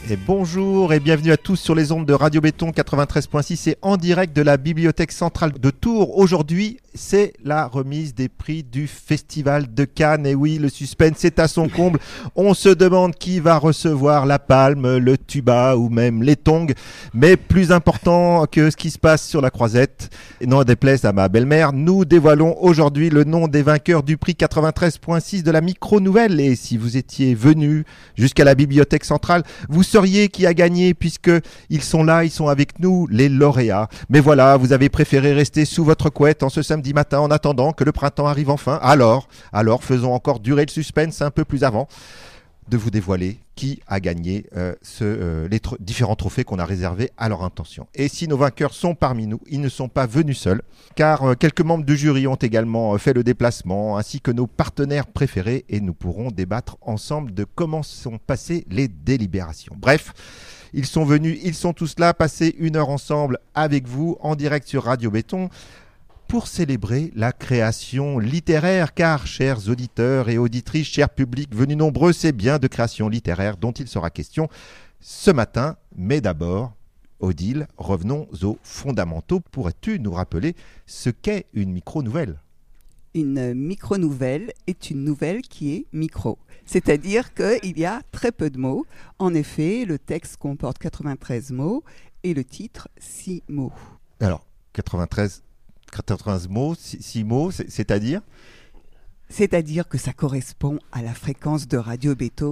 Et bonjour et bienvenue à tous sur les ondes de Radio Béton 93.6 et en direct de la Bibliothèque centrale de Tours. Aujourd'hui, c'est la remise des prix du Festival de Cannes. Et oui, le suspense est à son comble. On se demande qui va recevoir la palme, le tuba ou même les tongs. Mais plus important que ce qui se passe sur la croisette, et non déplaise à ma belle-mère, nous dévoilons aujourd'hui le nom des vainqueurs du prix 93.6 de la micro-nouvelle. Et si vous étiez venu jusqu'à la Bibliothèque centrale, vous sauriez qui a gagné puisque ils sont là, ils sont avec nous, les lauréats. Mais voilà, vous avez préféré rester sous votre couette en ce samedi matin en attendant que le printemps arrive enfin. Alors, faisons encore durer le suspense un peu plus avant de vous dévoiler qui a gagné les différents trophées qu'on a réservés à leur intention. Et si nos vainqueurs sont parmi nous, ils ne sont pas venus seuls, car quelques membres du jury ont également fait le déplacement, ainsi que nos partenaires préférés, et nous pourrons débattre ensemble de comment sont passées les délibérations. Bref, ils sont venus, ils sont tous là, passer une heure ensemble avec vous, en direct sur Radio Béton, pour célébrer la création littéraire, car, chers auditeurs et auditrices, chers publics venus nombreux, c'est bien de création littéraire dont il sera question ce matin. Mais d'abord, Odile, revenons aux fondamentaux. Pourrais-tu nous rappeler ce qu'est une micro-nouvelle ? Une micro-nouvelle est une nouvelle qui est micro. C'est-à-dire qu'il y a très peu de mots. En effet, le texte comporte 93 mots et le titre 6 mots. Alors, 93 mots, 6 mots, c'est-à-dire ? C'est-à-dire que ça correspond à la fréquence de Radio Béton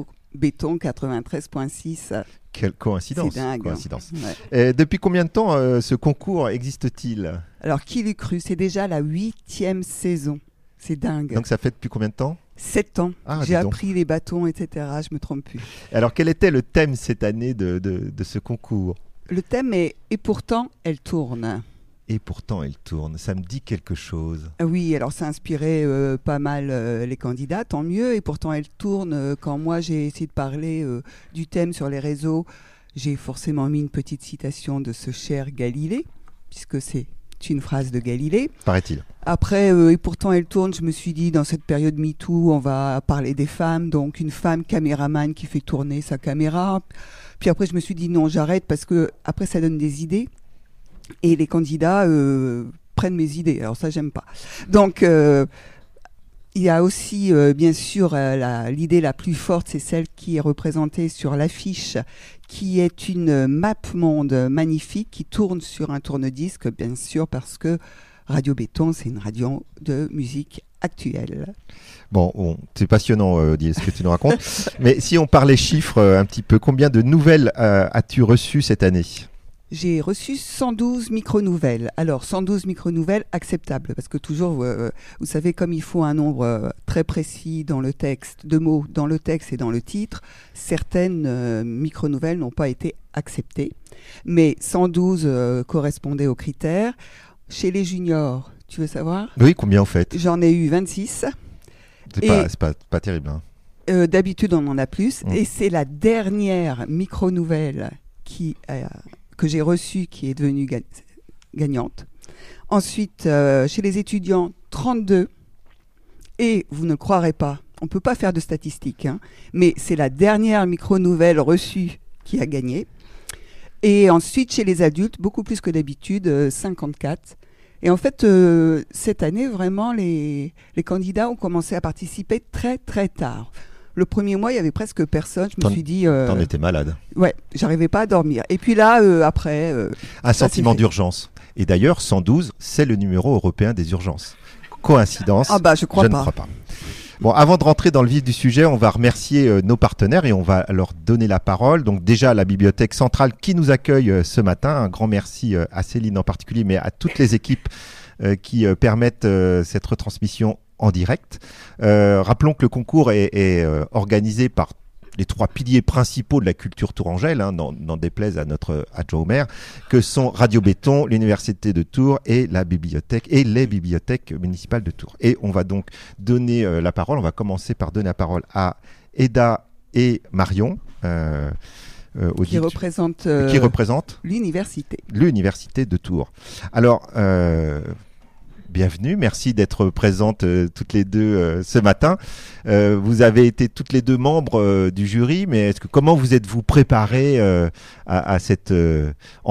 93.6. Quelle coïncidence. C'est dingue. Coïncidence. Ouais. Depuis combien de temps ce concours existe-t-il ? Alors, qui l'eût cru ? C'est déjà la 8e saison. C'est dingue. Donc ça fait depuis combien de temps ? 7 ans. J'ai appris les bâtons, etc. Je me trompe plus. Alors, quel était le thème cette année de ce concours ? Le thème est « Et pourtant, elle tourne ». Et pourtant, elle tourne. Ça me dit quelque chose. Oui, alors ça a inspiré pas mal les candidats, tant mieux. Et pourtant, elle tourne. Quand moi, j'ai essayé de parler du thème sur les réseaux, j'ai forcément mis une petite citation de ce cher Galilée, puisque c'est une phrase de Galilée. Paraît-il. Après, et pourtant, elle tourne. Je me suis dit, dans cette période MeToo, on va parler des femmes. Donc, une femme caméraman qui fait tourner sa caméra. Puis après, je me suis dit, non, j'arrête, parce que après, ça donne des idées. Et les candidats prennent mes idées. Alors ça, j'aime pas. Donc, il y a aussi, bien sûr, l'idée la plus forte, c'est celle qui est représentée sur l'affiche, qui est une map monde magnifique qui tourne sur un tourne-disque, bien sûr, parce que Radio Béton, c'est une radio de musique actuelle. Bon, c'est passionnant, ce que tu nous racontes. Mais si on parlait chiffres un petit peu, combien de nouvelles as-tu reçues cette année ? J'ai reçu 112 micro-nouvelles. Alors, 112 micro-nouvelles acceptables, parce que toujours, vous savez, comme il faut un nombre très précis dans le texte, de mots dans le texte et dans le titre, certaines micro-nouvelles n'ont pas été acceptées. Mais 112 correspondaient aux critères. Chez les juniors, tu veux savoir ? Oui, combien en fait ? J'en ai eu 26. C'est pas terrible. Hein. D'habitude, on en a plus. Et c'est la dernière micro-nouvelle que j'ai reçue qui est devenue gagnante. Ensuite, chez les étudiants, 32. Et vous ne croirez pas, on ne peut pas faire de statistiques, hein, mais c'est la dernière micro-nouvelle reçue qui a gagné. Et ensuite, chez les adultes, beaucoup plus que d'habitude, 54. Et en fait, cette année, vraiment, les candidats ont commencé à participer très, très tard. Le premier mois, il y avait presque personne. Je me suis dit... T'en étais malade. Ouais, j'arrivais pas à dormir. Et puis là, après... un sentiment d'urgence. Et d'ailleurs, 112, c'est le numéro européen des urgences. Coïncidence ? Ah bah, je ne crois pas. Bon, avant de rentrer dans le vif du sujet, on va remercier nos partenaires et on va leur donner la parole. Donc déjà, la Bibliothèque centrale qui nous accueille ce matin. Un grand merci à Céline en particulier, mais à toutes les équipes qui permettent cette retransmission en direct. Rappelons que le concours est organisé par les 3 piliers principaux de la culture tourangelle, n'en déplaise à notre adjoint au maire, que sont Radio Béton, l'Université de Tours et la bibliothèque et les bibliothèques municipales de Tours. Et on va donc donner la parole. On va commencer par donner la parole à Eda et Marion. Qui représente l'université de Tours. Alors, bienvenue. Merci d'être présentes toutes les deux ce matin. Vous avez été toutes les deux membres du jury, mais comment vous êtes-vous préparées à cette entreprise ?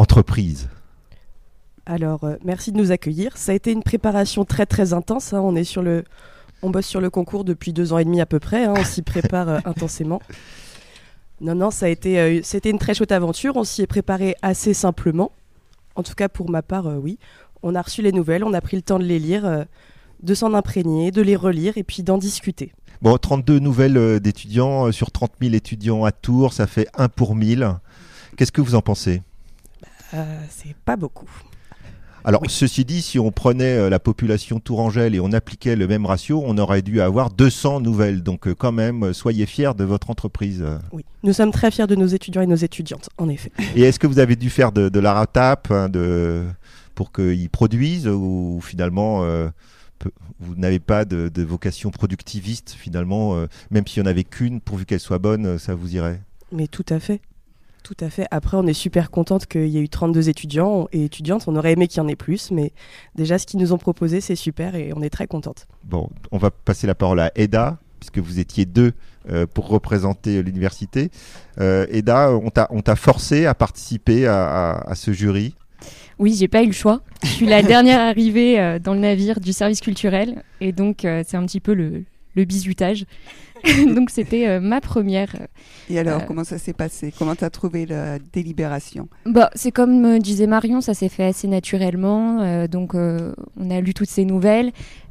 Alors, merci de nous accueillir. Ça a été une préparation très très intense. On bosse sur le concours depuis 2 ans et demi à peu près. On s'y prépare intensément. Non, c'était une très chouette aventure. On s'y est préparé assez simplement. En tout cas, pour ma part, oui. On a reçu les nouvelles, on a pris le temps de les lire, de s'en imprégner, de les relire et puis d'en discuter. Bon, 32 nouvelles d'étudiants sur 30 000 étudiants à Tours, ça fait 1 pour 1000. Qu'est-ce que vous en pensez ? C'est pas beaucoup. Alors, oui. Ceci dit, si on prenait la population tourangelle et on appliquait le même ratio, on aurait dû avoir 200 nouvelles. Donc, quand même, soyez fiers de votre entreprise. Oui, nous sommes très fiers de nos étudiants et nos étudiantes, en effet. Et est-ce que vous avez dû faire de la ratape pour qu'ils produisent ou finalement vous n'avez pas de vocation productiviste finalement, même s'il n'y en avait qu'une, pourvu qu'elle soit bonne, ça vous irait ? Mais tout à fait. Tout à fait. Après, on est super contente qu'il y ait eu 32 étudiants et étudiantes. On aurait aimé qu'il y en ait plus, mais déjà, ce qu'ils nous ont proposé, c'est super et on est très contente. Bon, on va passer la parole à Eda, puisque vous étiez 2 pour représenter l'université. Eda, on t'a forcé à participer à ce jury ? Oui, j'ai pas eu le choix. Je suis la dernière arrivée dans le navire du service culturel et donc c'est un petit peu le bizutage. Donc c'était ma première. Et alors, comment ça s'est passé ? Comment tu as trouvé la délibération ? C'est comme disait Marion, ça s'est fait assez naturellement. Donc on a lu toutes ces nouvelles.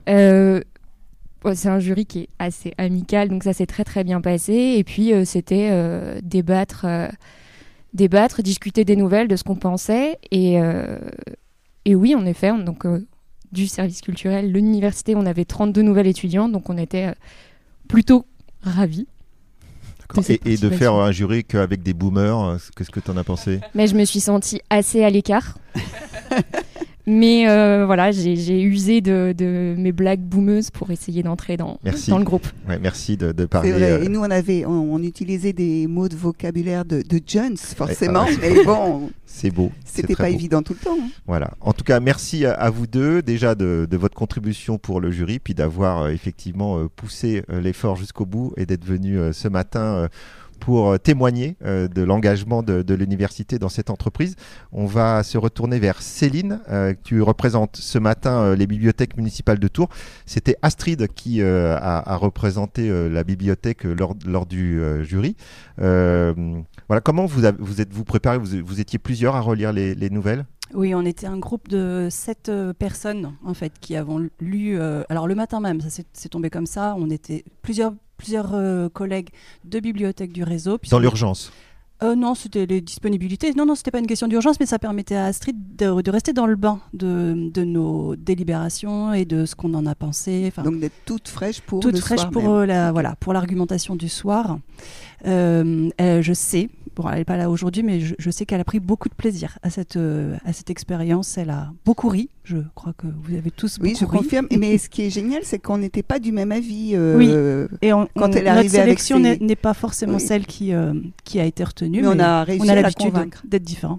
C'est un jury qui est assez amical, donc ça s'est très très bien passé. Et puis c'était débattre, discuter des nouvelles, de ce qu'on pensait. Et oui, en effet, du service culturel, l'université, on avait 32 nouvelles étudiantes, donc on était plutôt ravis. Et de faire un jury qu'avec des boomers, qu'est-ce que tu en as pensé ? Mais je me suis sentie assez à l'écart. Mais voilà, j'ai usé de mes blagues boomeuses pour essayer d'entrer dans le groupe. Ouais, merci de parler. C'est vrai. Et nous, on utilisait des mots de vocabulaire de Jones, forcément. Mais bon, c'est beau. C'était pas évident tout le temps. Voilà. En tout cas, merci à vous deux déjà de votre contribution pour le jury, puis d'avoir effectivement poussé l'effort jusqu'au bout et d'être venu ce matin pour témoigner de l'engagement de l'université dans cette entreprise. On va se retourner vers Céline. Tu représentes ce matin les bibliothèques municipales de Tours. C'était Astrid qui a représenté la bibliothèque lors du jury. Voilà, comment vous êtes-vous préparé ? Vous étiez plusieurs à relire les nouvelles ? Oui, on était un groupe de 7 personnes en fait qui avons lu. Alors le matin même, ça c'est tombé comme ça. On était plusieurs collègues de bibliothèques du réseau. Dans l'urgence ? Non, c'était les disponibilités. Non, c'était pas une question d'urgence, mais ça permettait à Astrid de rester dans le bain de nos délibérations et de ce qu'on en a pensé. Donc d'être toute fraîche pour le soir pour pour l'argumentation du soir. Je sais, elle n'est pas là aujourd'hui, mais je sais qu'elle a pris beaucoup de plaisir à cette expérience. Elle a beaucoup ri. Je crois que vous avez tous beaucoup ri. Oui, je confirme. Mais ce qui est génial, c'est qu'on n'était pas du même avis. Oui. Et quand elle est arrivée notre sélection avec n'est pas forcément celle qui a été retenue. Mais on a réussi à la convaincre d'être différents.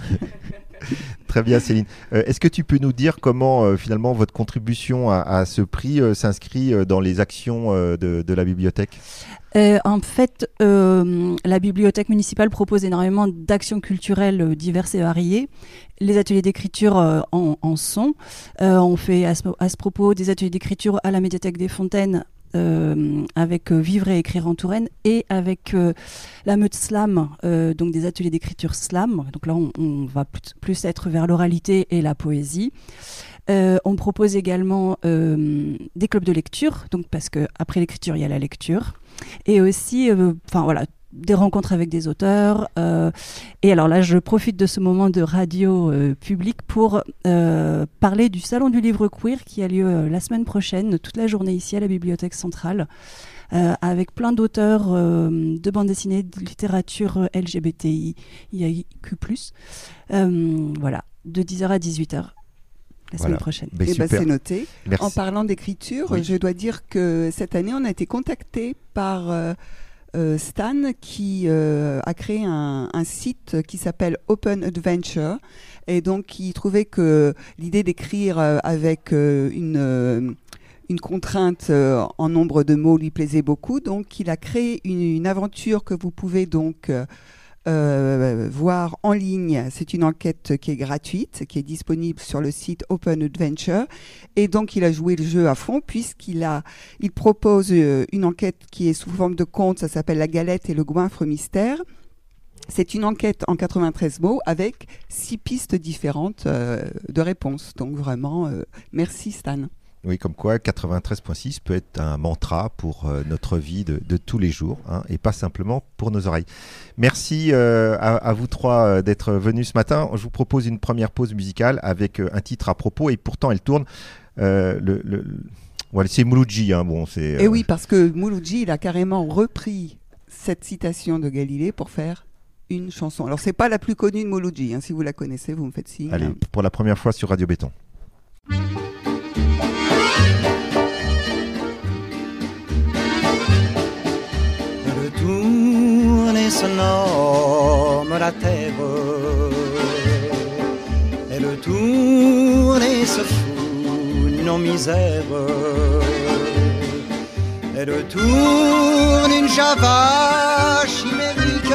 Très bien, Céline. Est-ce que tu peux nous dire comment finalement votre contribution à ce prix s'inscrit dans les actions de la bibliothèque ? En fait, la bibliothèque municipale propose énormément d'actions culturelles diverses et variées. Les ateliers d'écriture en sont. On fait à ce propos des ateliers d'écriture à la médiathèque des Fontaines avec Vivre et écrire en Touraine et avec la meute slam, donc des ateliers d'écriture slam. Donc là, on va plus être vers l'oralité et la poésie. On propose également des clubs de lecture, donc parce qu'après l'écriture, il y a la lecture. Et aussi, des rencontres avec des auteurs. Et alors là, je profite de ce moment de radio publique pour parler du Salon du Livre Queer qui a lieu la semaine prochaine, toute la journée ici à la Bibliothèque Centrale, avec plein d'auteurs de bande dessinée, de littérature LGBTI, IAQ+. Voilà, de 10h à 18h. La semaine prochaine. C'est noté. Merci. En parlant d'écriture, oui. Je dois dire que cette année, on a été contacté par Stan qui a créé un site qui s'appelle Open Adventure et donc il trouvait que l'idée d'écrire avec une contrainte en nombre de mots lui plaisait beaucoup, donc il a créé une aventure que vous pouvez donc voir en ligne. C'est une enquête qui est gratuite, qui est disponible sur le site Open Adventure. Et donc, il a joué le jeu à fond puisqu'il propose une enquête qui est sous forme de conte. Ça s'appelle La galette et le goinfre mystère. C'est une enquête en 93 mots avec 6 pistes différentes de réponses. Donc, vraiment, merci Stan. Oui, comme quoi 93.6 peut être un mantra pour notre vie de tous les jours, hein, et pas simplement pour nos oreilles. Merci à vous trois d'être venus ce matin. Je vous propose une première pause musicale avec un titre à propos, et pourtant elle tourne. Voilà, c'est Mouloudji. Hein, bon, et oui, parce que Mouloudji, il a carrément repris cette citation de Galilée pour faire une chanson. Alors, c'est pas la plus connue de Mouloudji. Hein, si vous la connaissez, vous me faites signe. Allez, pour la première fois sur Radio Béton. Tourner se nomme la terre, et le tourner se fout nos misères, et le tourne une java chimérique,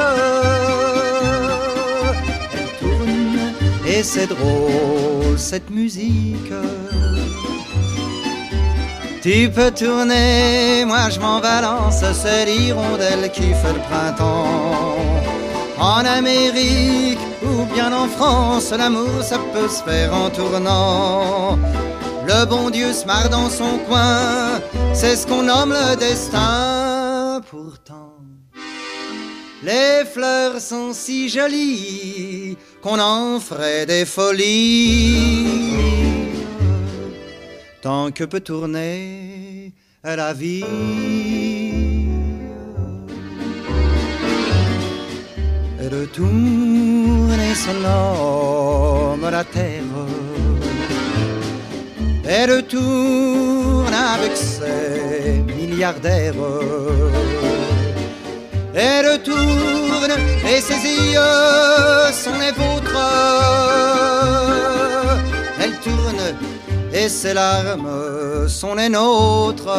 elle tourne et c'est drôle cette musique. Tu peux tourner, moi je m'en balance, c'est l'hirondelle qui fait le printemps. En Amérique ou bien en France, l'amour ça peut se faire en tournant. Le bon Dieu se marre dans son coin, c'est ce qu'on nomme le destin. Pourtant, les fleurs sont si jolies qu'on en ferait des folies. Tant que peut tourner la vie. Et de tourner son homme la terre. Et de tourne avec ses milliardaires. Et de tourne et ses yeux sont les vôtres. Elle tourne et ses larmes sont les nôtres.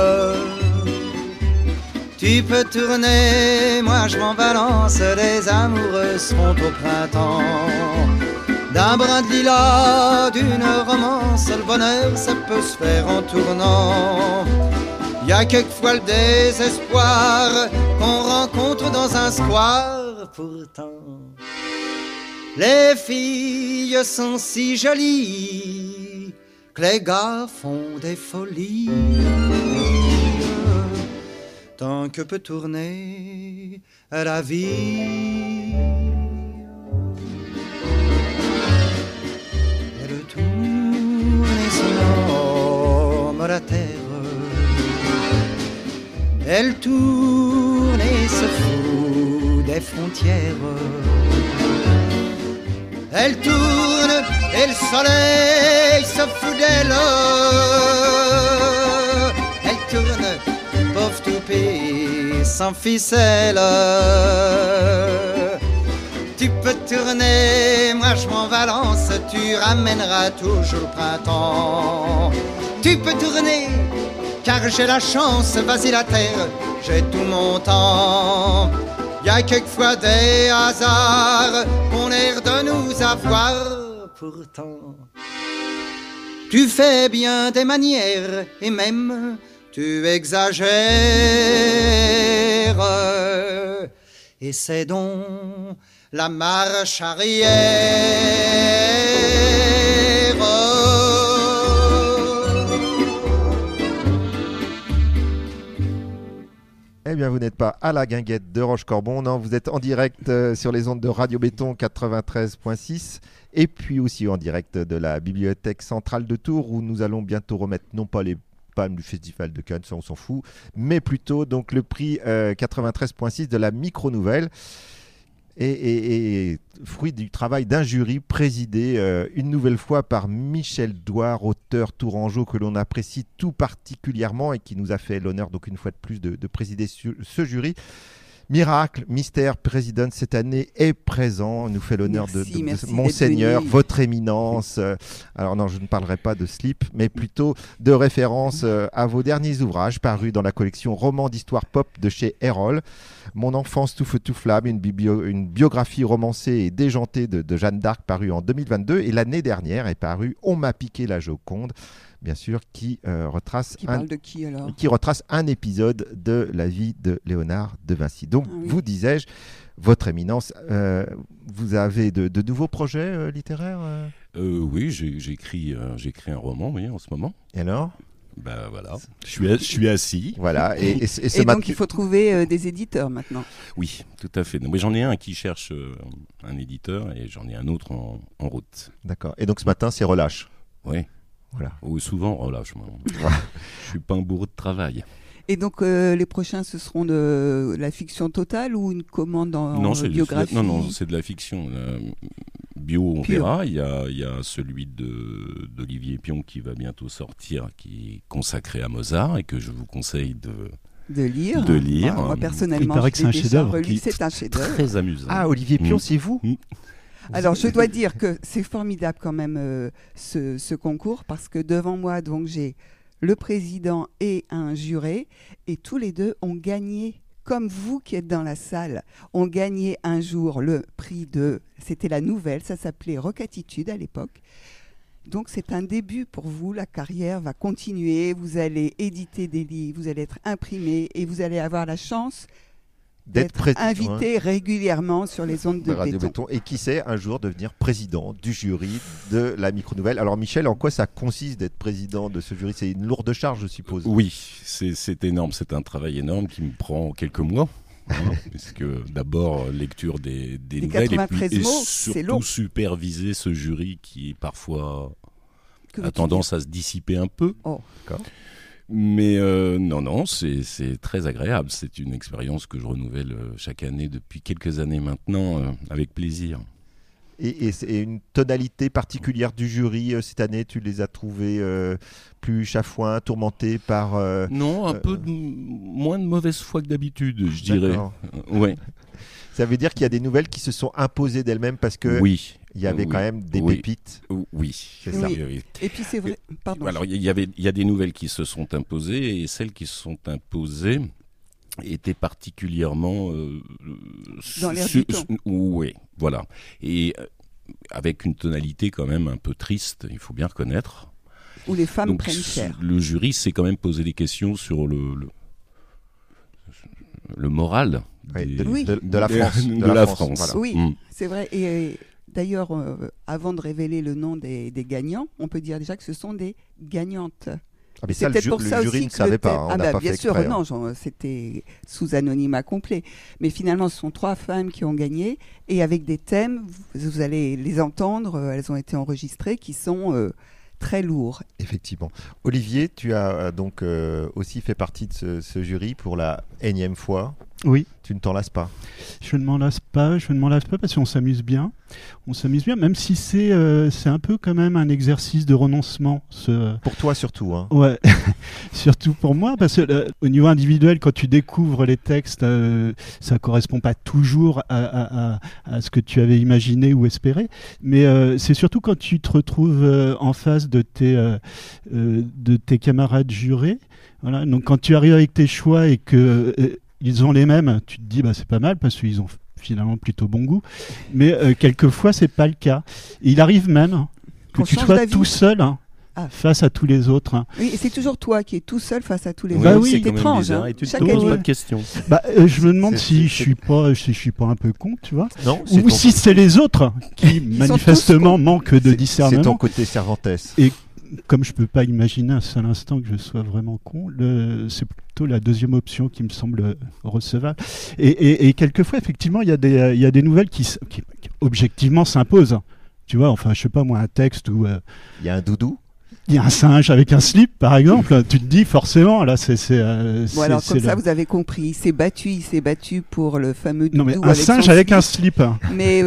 Tu peux tourner, moi je m'en balance, les amoureux seront au printemps. D'un brin de lilas, d'une romance, le bonheur ça peut se faire en tournant. Y a quelquefois le désespoir qu'on rencontre dans un square. Pourtant, les filles sont si jolies que les gars font des folies. Tant que peut tourner la vie. Elle tourne et son homme la terre. Elle tourne et se fout des frontières. Elle tourne et le soleil se fout d'elle. Elle tourne, pauvre toupie, sans ficelle. Tu peux tourner, moi je m'en balance, tu ramèneras toujours le printemps. Tu peux tourner, car j'ai la chance, vas-y la terre, j'ai tout mon temps. Y a quelquefois des hasards qu'on l'air de nous avoir. Pourtant, tu fais bien des manières et même tu exagères. Et c'est donc la marche arrière. Eh bien, vous n'êtes pas à la guinguette de Roche-Corbon, non, vous êtes en direct sur les ondes de Radio Béton 93.6 et puis aussi en direct de la Bibliothèque centrale de Tours où nous allons bientôt remettre non pas les palmes du Festival de Cannes, ça on s'en fout, mais plutôt donc le prix 93.6 de la micro-nouvelle. et fruit du travail d'un jury présidé une nouvelle fois par Michel Douard, auteur tourangeau que l'on apprécie tout particulièrement et qui nous a fait l'honneur donc une fois de plus de présider ce jury. Miracle, Mystère, Président, cette année est présent, nous fait l'honneur de Monseigneur, votre éminence. Alors non, je ne parlerai pas de slip, mais plutôt de référence à vos derniers ouvrages parus dans la collection Romans d'histoire pop de chez Erol. Mon enfance tout feu tout flamme, une biographie romancée et déjantée de Jeanne d'Arc parue en 2022. Et l'année dernière est paru On m'a piqué la Joconde, bien sûr, qui retrace un épisode de la vie de Léonard de Vinci. Donc, vous disais-je, votre éminence, vous avez de nouveaux projets littéraires Oui, j'ai écrit un roman en ce moment. Et alors ? Ben voilà, je suis assis. Voilà, et donc il faut trouver des éditeurs maintenant. Oui, tout à fait. Mais j'en ai un qui cherche un éditeur et j'en ai un autre en route. D'accord. Et donc ce matin, c'est relâche. Oui. Voilà. Ou souvent relâche. Je suis pas un bourreau de travail. Et donc les prochains, ce seront de la fiction totale ou une commande en biographie ? Non, c'est de la fiction. Bio, on verra. Il y a celui d'Olivier Pion qui va bientôt sortir, qui est consacré à Mozart et que je vous conseille de lire. Ah, moi personnellement, il paraît que c'est un chef-d'œuvre. C'est un chef-d'œuvre. Très amusant. Ah, Olivier Pion, c'est vous ? Alors, je dois dire que c'est formidable quand même ce concours parce que devant moi, donc j'ai le président et un juré et tous les deux ont gagné, comme vous qui êtes dans la salle, ont gagné un jour le prix c'était la nouvelle, ça s'appelait Rock-Attitude à l'époque. Donc c'est un début pour vous, la carrière va continuer, vous allez éditer des livres, vous allez être imprimé et vous allez avoir la chance d'être invité régulièrement sur les ondes de Radio Béton. Et qui sait un jour devenir président du jury de la Micro-Nouvelle. Alors Michel, en quoi ça consiste d'être président de ce jury ? C'est une lourde charge, je suppose. Oui, c'est énorme. C'est un travail énorme qui me prend quelques mois. Puisque d'abord lecture des nouvelles et surtout superviser ce jury qui parfois a tendance à se dissiper un peu. Oh, d'accord. Mais non, c'est très agréable. C'est une expérience que je renouvelle chaque année depuis quelques années maintenant, avec plaisir. Et une tonalité particulière du jury cette année, tu les as trouvés plus chafouins, tourmentés par... Non, un peu moins de mauvaise foi que d'habitude, je dirais. Ouais. Ça veut dire qu'il y a des nouvelles qui se sont imposées d'elles-mêmes parce que il y avait quand même des pépites. Oui, c'est ça. Oui. Et puis c'est vrai. Pardon. Alors il y a des nouvelles qui se sont imposées et celles qui se sont imposées étaient particulièrement dans l'air du temps. Oui, voilà. Et avec une tonalité quand même un peu triste, il faut bien reconnaître. Où les femmes prennent cher. Le jury s'est quand même posé des questions sur le moral de la France. De la France. Voilà. Oui, c'est vrai. Et d'ailleurs, avant de révéler le nom des gagnants, on peut dire déjà que ce sont des gagnantes. Ah mais c'est peut-être pour ça jury aussi ne savait pas. On n'a pas bien fait sûr, exprès, non, c'était sous anonymat complet. Mais finalement, ce sont 3 femmes qui ont gagné et avec des thèmes, vous allez les entendre, elles ont été enregistrées, qui sont très lourds. Effectivement. Olivier, tu as donc aussi fait partie de ce jury pour la énième fois. Oui. Tu ne t'en lasses pas. Je ne m'en lasse pas parce qu'on s'amuse bien. On s'amuse bien, même si c'est un peu quand même un exercice de renoncement. Pour toi surtout. Hein. Ouais, surtout pour moi, parce que au niveau individuel, quand tu découvres les textes, ça ne correspond pas toujours à ce que tu avais imaginé ou espéré. Mais c'est surtout quand tu te retrouves en face de tes camarades jurés. Voilà. Donc quand tu arrives avec tes choix et que... ils ont les mêmes, tu te dis c'est pas mal parce qu'ils ont finalement plutôt bon goût, mais quelquefois c'est pas le cas. Et il arrive même que tu sois tout seul face à tous les autres. Hein. Oui, et c'est toujours toi qui es tout seul face à tous les autres. Oui, c'est étrange. Et tu te poses pas de questions. Je me demande si je suis pas un peu con, tu vois. Non, ou si c'est les autres qui manifestement manquent de discernement. C'est ton côté Cervantes. Et comme je peux pas imaginer un seul instant que je sois vraiment con, c'est plutôt la deuxième option qui me semble recevable. Et quelquefois, effectivement, il y a des nouvelles qui objectivement s'imposent. Tu vois, enfin, je sais pas moi, un texte où... Il y a un doudou. il y a un singe avec un slip, par exemple, tu te dis forcément, là, alors comme ça, vous avez compris, il s'est battu pour le fameux doudou. Non, mais un singe avec un slip. Mais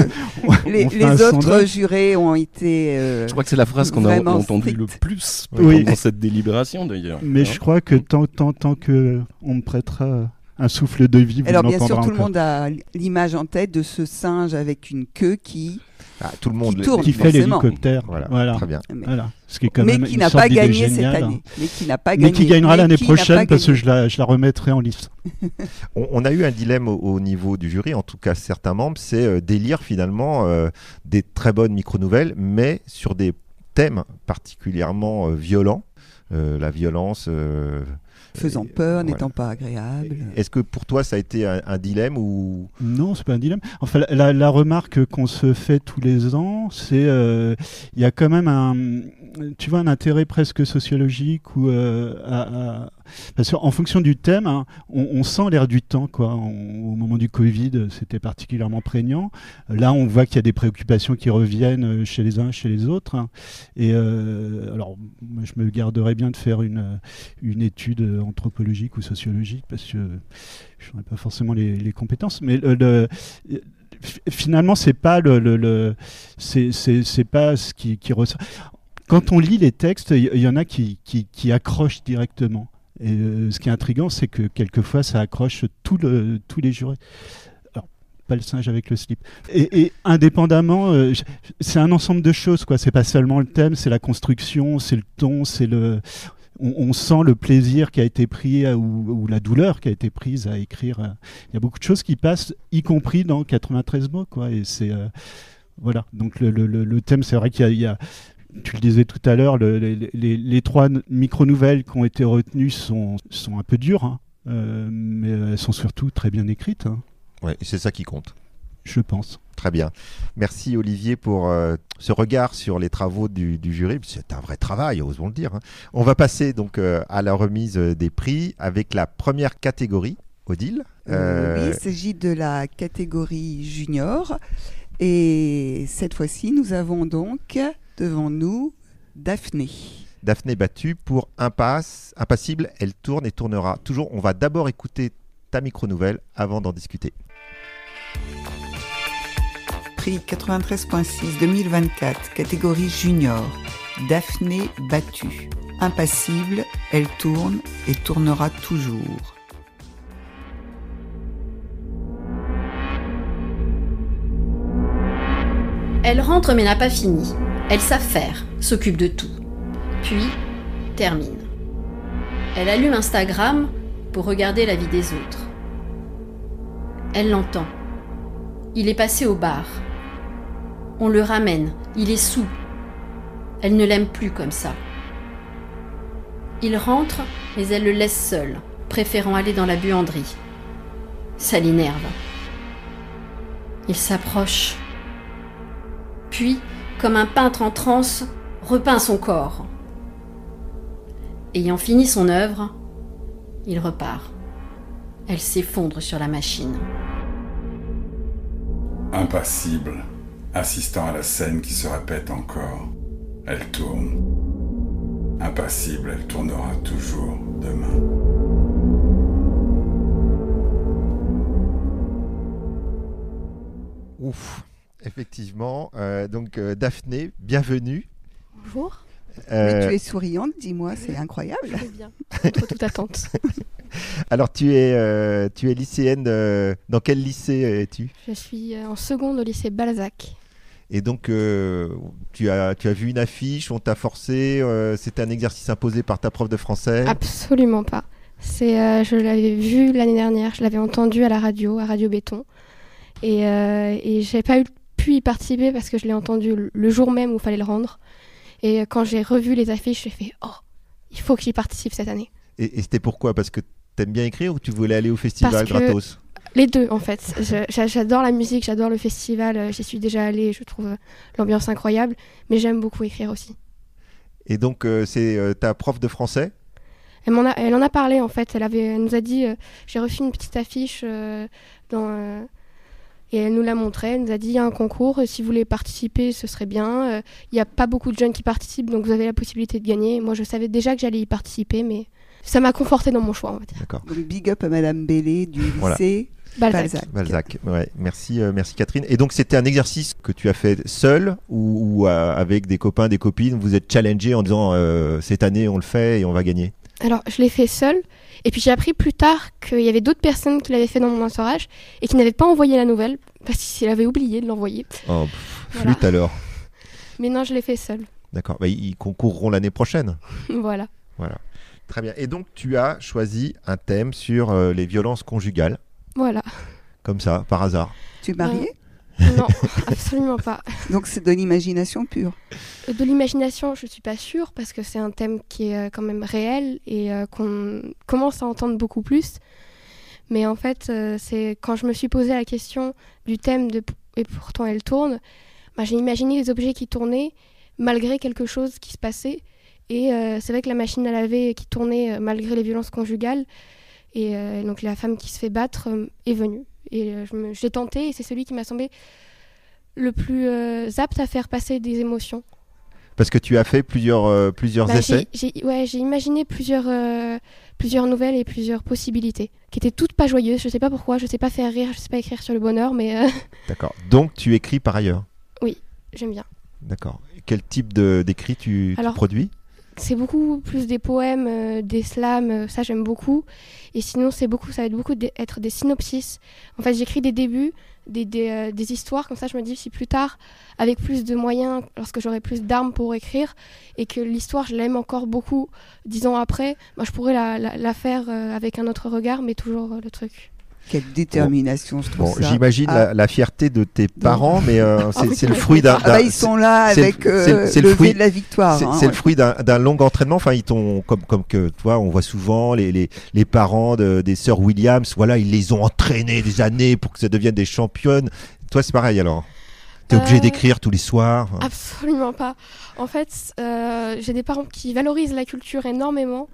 les autres jurés ont été. Je crois que c'est la phrase qu'on a entendue le plus pendant cette délibération, d'ailleurs. Mais je crois que tant que on me prêtera un souffle de vie, vous alors bien sûr, encore. tout le monde a l'image en tête de ce singe avec une queue qui. Tout le monde tourne, qui fait l'hélicoptère. Voilà. Très bien. Voilà. Ce qui est quand mais même qui une n'a sorte pas gagné d'idée cette géniale, année. Mais qui gagnera l'année prochaine parce que je la remettrai en lice. On a eu un dilemme au niveau du jury, en tout cas certains membres, c'est d'élire finalement des très bonnes micro-nouvelles, mais sur des thèmes particulièrement violents. La violence... faisant peur, n'étant pas agréable. Est-ce que pour toi ça a été un dilemme ou... Non, c'est pas un dilemme. Enfin, la remarque qu'on se fait tous les ans, c'est il y a quand même un intérêt presque sociologique ou parce qu'en fonction du thème, hein, on sent l'air du temps, quoi. Au moment du Covid, c'était particulièrement prégnant. Là, on voit qu'il y a des préoccupations qui reviennent chez les uns, chez les autres. Hein. Et alors, moi, je me garderais bien de faire une étude anthropologique ou sociologique parce que je n'aurais pas forcément les compétences. Mais finalement, c'est pas c'est pas ce qui ressort. Quand on lit les textes, il y en a qui accrochent directement. Et ce qui est intriguant, c'est que quelquefois, ça accroche tous les jurés. Alors, pas le singe avec le slip. Et indépendamment, c'est un ensemble de choses, quoi. C'est pas seulement le thème, c'est la construction, c'est le ton, c'est on sent le plaisir qui a été pris ou la douleur qui a été prise à écrire. Il y a beaucoup de choses qui passent, y compris dans 93 mots, quoi. Et c'est voilà. Donc le thème, c'est vrai qu'il y a tu le disais tout à l'heure, les 3 micro-nouvelles qui ont été retenues sont un peu dures, hein, mais elles sont surtout très bien écrites. Hein. Ouais, c'est ça qui compte. Je pense. Très bien. Merci Olivier pour ce regard sur les travaux du jury. C'est un vrai travail, osons le dire. Hein. On va passer donc à la remise des prix avec la première catégorie, Odile. Oui, il s'agit de la catégorie junior. Et cette fois-ci, nous avons donc devant nous Daphné. Daphné battue pour Impassible, elle tourne et tournera toujours. On va d'abord écouter ta micro-nouvelle avant d'en discuter. Prix 93.6 2024, catégorie junior. Daphné battue. Impassible, elle tourne et tournera toujours. Elle rentre mais n'a pas fini. Elle s'affaire, s'occupe de tout. Puis, termine. Elle allume Instagram pour regarder la vie des autres. Elle l'entend. Il est passé au bar. On le ramène, il est saoul. Elle ne l'aime plus comme ça. Il rentre, mais elle le laisse seul, préférant aller dans la buanderie. Ça l'énerve. Il s'approche. Puis, comme un peintre en transe, repeint son corps. Ayant fini son œuvre, il repart. Elle s'effondre sur la machine. Impassible, assistant à la scène qui se répète encore. Elle tourne. Impassible, elle tournera toujours demain. Ouf, effectivement. Donc Daphné, bienvenue. Bonjour. Mais tu es souriante, dis-moi, c'est incroyable. Je vais bien, contre toute attente. Alors tu es lycéenne, dans quel lycée es-tu ? Je suis en seconde au lycée Balzac. Et donc tu as vu une affiche, on t'a forcé, c'était un exercice imposé par ta prof de français ? Absolument pas. Je l'avais vu l'année dernière, je l'avais entendu à la radio, à Radio Béton. Et je n'avais pas pu y participer parce que je l'ai entendu le jour même où il fallait le rendre. Et quand j'ai revu les affiches, j'ai fait « Oh, il faut que j'y participe cette année ». Et c'était pourquoi ? Parce que t'aimes bien écrire ou tu voulais aller au festival gratos ? Les deux, en fait. J'adore la musique, j'adore le festival. J'y suis déjà allée, je trouve l'ambiance incroyable. Mais j'aime beaucoup écrire aussi. Et donc, c'est ta prof de français ? Elle en a parlé, en fait. Elle nous a dit... j'ai reçu une petite affiche Et elle nous l'a montré, elle nous a dit, il y a un concours, si vous voulez participer, ce serait bien. Il n'y a pas beaucoup de jeunes qui participent, donc vous avez la possibilité de gagner. Moi, je savais déjà que j'allais y participer, mais ça m'a conforté dans mon choix, on va dire. D'accord. Donc, big up à Madame Bellé du lycée Balzac. Ouais. Merci Catherine. Et donc, c'était un exercice que tu as fait seul ou avec des copains, des copines, vous êtes challengés en disant cette année, on le fait et on va gagner? Alors, je l'ai fait seule. Et puis j'ai appris plus tard qu'il y avait d'autres personnes qui l'avaient fait dans mon entourage et qui n'avaient pas envoyé la nouvelle parce qu'ils avaient oublié de l'envoyer. Oh, flûte alors. Mais non, je l'ai fait seule. D'accord. Bah, ils concourront l'année prochaine. Voilà. Très bien. Et donc tu as choisi un thème sur les violences conjugales. Voilà. Comme ça, par hasard. Tu es mariée? Non, absolument pas. Donc c'est de l'imagination pure. De l'imagination, je suis pas sûre parce que c'est un thème qui est quand même réel et qu'on commence à entendre beaucoup plus. Mais en fait, c'est quand je me suis posé la question du thème de Et pourtant elle tourne, j'ai imaginé les objets qui tournaient malgré quelque chose qui se passait. Et c'est vrai que la machine à laver qui tournait malgré les violences conjugales et donc la femme qui se fait battre est venue. Et j'ai tenté et c'est celui qui m'a semblé le plus apte à faire passer des émotions. Parce que tu as fait plusieurs essais. J'ai imaginé plusieurs nouvelles et plusieurs possibilités qui étaient toutes pas joyeuses. Je sais pas pourquoi, je sais pas faire rire, je sais pas écrire sur le bonheur, mais... D'accord. Donc tu écris par ailleurs? Oui, j'aime bien. D'accord. Quel type d'écrit tu produis? C'est beaucoup plus des poèmes, des slams, ça j'aime beaucoup. Et sinon, ça va être beaucoup être des synopsis. En fait, j'écris des débuts, des histoires, comme ça je me dis si plus tard, avec plus de moyens, lorsque j'aurai plus d'armes pour écrire, et que l'histoire, je l'aime encore beaucoup, 10 ans après, je pourrais la faire avec un autre regard, mais toujours le truc. Quelle détermination, je trouve ça. J'imagine la fierté de tes parents, mais c'est le fruit d'un... ils sont là avec le fruit de la victoire. C'est le fruit d'un long entraînement. Enfin, ils t'ont, comme que toi, on voit souvent les parents des sœurs Williams. Voilà, ils les ont entraînés des années pour que ça devienne des championnes. Toi, c'est pareil alors. T'es obligé d'écrire tous les soirs? Absolument pas. En fait, j'ai des parents qui valorisent la culture énormément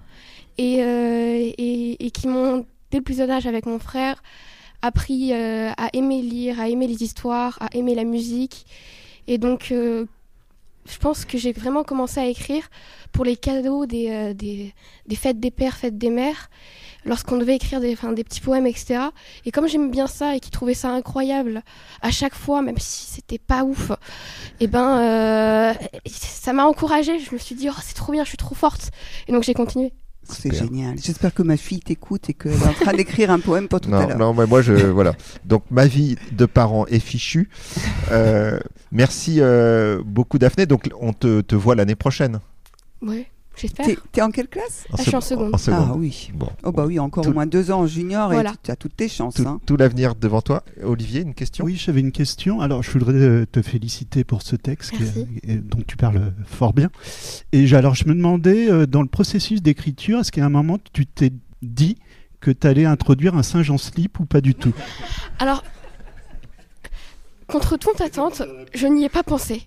et qui m'ont, dès le plus jeune âge avec mon frère, appris à aimer lire, à aimer les histoires, à aimer la musique. Et donc, je pense que j'ai vraiment commencé à écrire pour les cadeaux des fêtes des pères, fêtes des mères, lorsqu'on devait écrire des petits poèmes, etc. Et comme j'aime bien ça et qu'ils trouvaient ça incroyable à chaque fois, même si c'était pas ouf, ça m'a encouragée. Je me suis dit, c'est trop bien, je suis trop forte. Et donc j'ai continué. C'est génial. J'espère que ma fille t'écoute et qu'elle est en train d'écrire un poème pour tout à l'heure. Non, mais moi, voilà. Donc, ma vie de parent est fichue. Merci beaucoup, Daphné. Donc, on te voit l'année prochaine. Oui, j'espère. T'es en quelle classe? Je suis en seconde. Ah oui. Bon. Oui, encore au moins 2 ans en junior et tu as toutes tes chances. Tout l'avenir devant toi. Olivier, une question? Oui, j'avais une question. Alors, je voudrais te féliciter pour ce texte dont tu parles fort bien. Et alors, je me demandais, dans le processus d'écriture, est-ce qu'à un moment, tu t'es dit que tu allais introduire un singe en slip ou pas du tout? Alors, contre toute attente, je n'y ai pas pensé.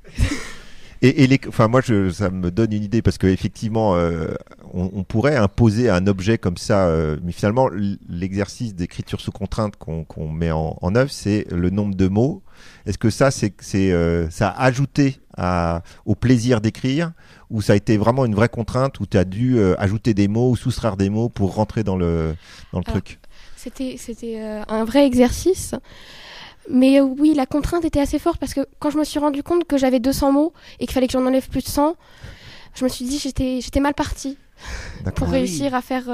Moi, ça me donne une idée parce qu'effectivement, on pourrait imposer un objet comme ça, mais finalement, l'exercice d'écriture sous contrainte qu'on met en œuvre, c'est le nombre de mots. Est-ce que ça a ajouté au plaisir d'écrire, ou ça a été vraiment une vraie contrainte où tu as dû ajouter des mots ou soustraire des mots pour rentrer dans le truc? C'était un vrai exercice. Mais oui, la contrainte était assez forte parce que quand je me suis rendu compte que j'avais 200 mots et qu'il fallait que j'en enlève plus de 100, je me suis dit j'étais mal partie pour réussir à faire